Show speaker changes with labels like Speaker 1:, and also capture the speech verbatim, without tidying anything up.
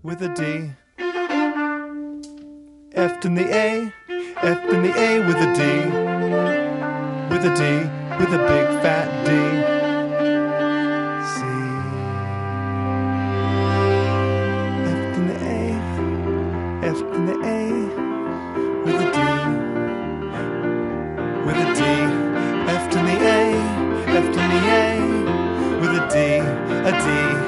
Speaker 1: with a D. F in the A, F in the A with a D. With a D, with a big fat D. C. F in the A, F in the A with a D. With a D, F in the A, F in the A with a D, a D.